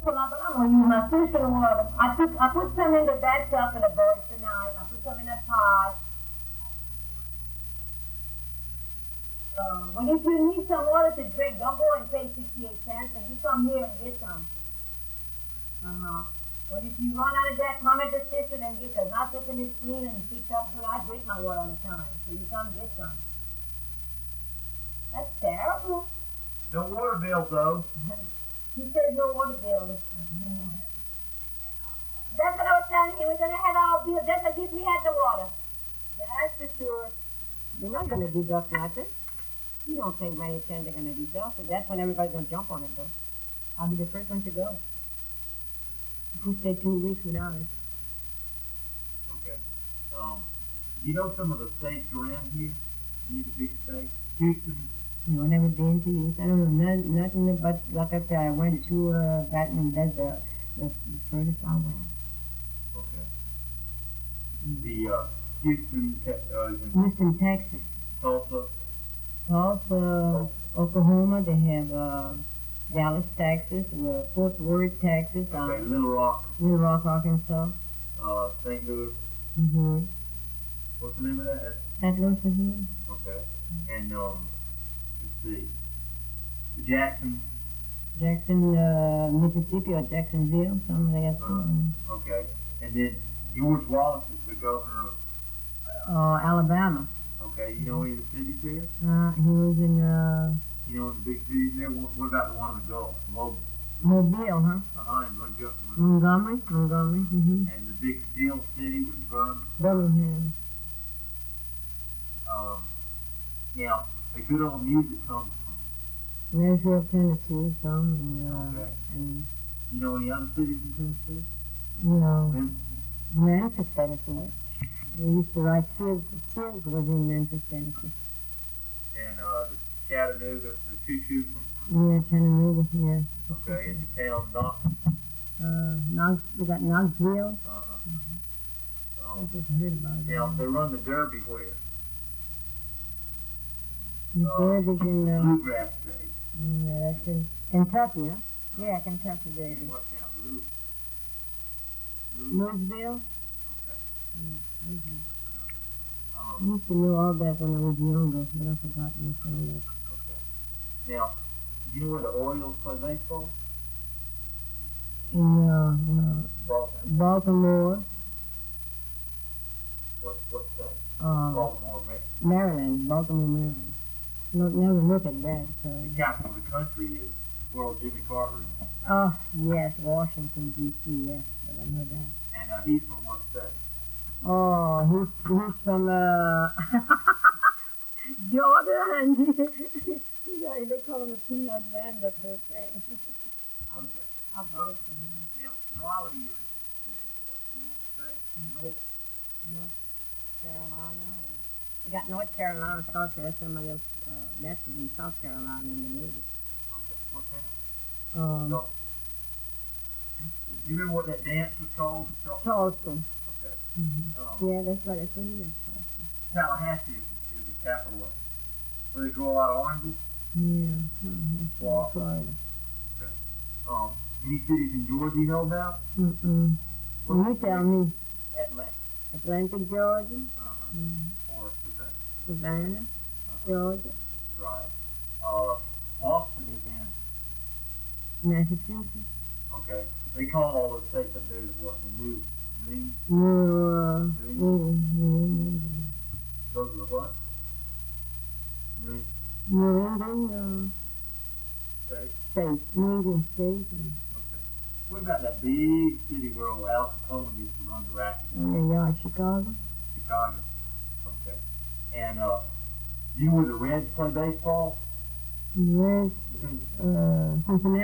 Well, I'm gonna use my sister water. I put some in the bathtub for the boys tonight. I put some in a pot. When if you need some water to drink, don't go and pay 68 cents and you come here and get some. Uh-huh. Well, if you run out of that, come at the station and get some. My system is clean and fixed up good. I drink my water all the time. So you come get some. That's terrible. No water bill, though. He said no water bill. That's what I was telling you. We're going to have our bill just as if we had the water. That's for sure. You're not going to deduct nothing. You don't think by any chance they're going to deduct it. That's when everybody's going to jump on it, though. I'll be the first one to go. If we stay 2 weeks without it. Okay. You know some of the states around here? These are big states? Houston. No, I've never been to Houston. I don't know nothing but, like I said, I went to Baton. That's the furthest I went. Okay. The Houston, Houston, Texas. Tulsa. Tulsa, Oklahoma. They have Dallas, Texas. Fort Worth, Texas. Okay, Little Rock. Little Rock, Arkansas. St. Louis. Mm-hmm. What's the name of that? St. Louis, Missouri. Okay. And let's see. Jackson, Mississippi or Jacksonville, something like that. Okay. And then George Wallace is the governor of Alabama. Okay. You know any of the cities there? He was in You know the big cities there? What about the one in the Gulf? Mobile, huh? And Montgomery. Mm-hmm. And the big steel city was Birmingham. Now, the good old music comes from Nashville, Tennessee, okay. And you know any other cities in Tennessee? Memphis, Tennessee. We used to write Sills was in Memphis, Tennessee. And the Chattanooga, the choo-choo from Chattanooga, yeah. Okay, in the town we got Knoxville. Uh-huh. I just heard about it. Now, they run the Derby where? The Derby's in Bluegrass State. Yeah, that's in Kentucky, huh? Yeah, Kentucky Derby. What town? Louisville? Okay. Yeah, Louisville. I used to know all that when I was younger, but I forgot most of that. Okay. Now, do you know where the Orioles play baseball? In Baltimore. What's that? Baltimore, Maryland. Baltimore, Maryland. Never look at that. The capital of the country is where Jimmy Carter is. Oh, yes, Washington, D.C., yes, but I know that. And he's from what state? Oh, he's from Jordan. They call him a peanut man, the poor thing. Okay. I voted for him. Now, Raleigh is in what? North Carolina. We got North Carolina, South Carolina. Somebody else nested in South Carolina in the Navy. Okay. What town? You remember what that dance was called? Charleston. Okay. Mm-hmm. Yeah, that's right. That's what he is. Charleston. Tallahassee is the capital of where they grow a lot of oranges. Yeah, Tallahassee, Florida. Okay. Any cities in Georgia you know about? Mm-mm. Well, you tell me. Atlantic, Georgia. Or Savannah, Georgia. Right. Boston is in Massachusetts. Okay. They call all those states up there what? The New England. Those are the what? New England State. New England State. Okay. What about that big city where old Al Capone used to run the racket? Chicago. Chicago. Okay. And you know where the Reds play baseball? Reds, Cincinnati.